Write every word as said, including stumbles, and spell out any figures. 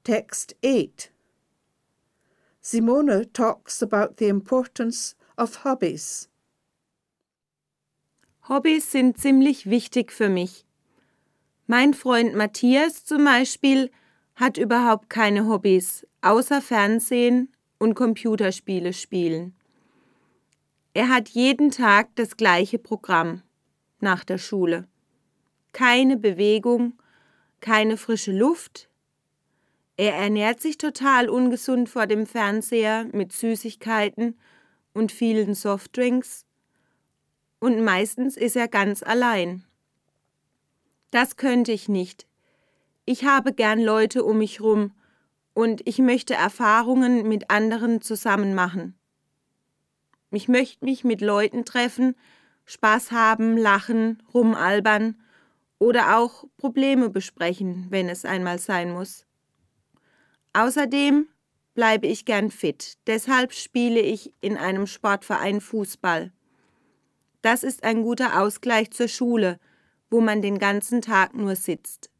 Text eight. Simone talks about the importance of hobbies. Hobbys sind ziemlich wichtig für mich. Mein Freund Matthias zum Beispiel hat überhaupt keine Hobbys, außer Fernsehen und Computerspiele spielen. Er hat jeden Tag das gleiche Programm nach der Schule. Keine Bewegung, keine frische Luft. Er ernährt sich total ungesund vor dem Fernseher mit Süßigkeiten und vielen Softdrinks. Und meistens ist er ganz allein. Das könnte ich nicht. Ich habe gern Leute um mich rum und ich möchte Erfahrungen mit anderen zusammen machen. Ich möchte mich mit Leuten treffen, Spaß haben, lachen, rumalbern oder auch Probleme besprechen, wenn es einmal sein muss. Außerdem bleibe ich gern fit, deshalb spiele ich in einem Sportverein Fußball. Das ist ein guter Ausgleich zur Schule, wo man den ganzen Tag nur sitzt.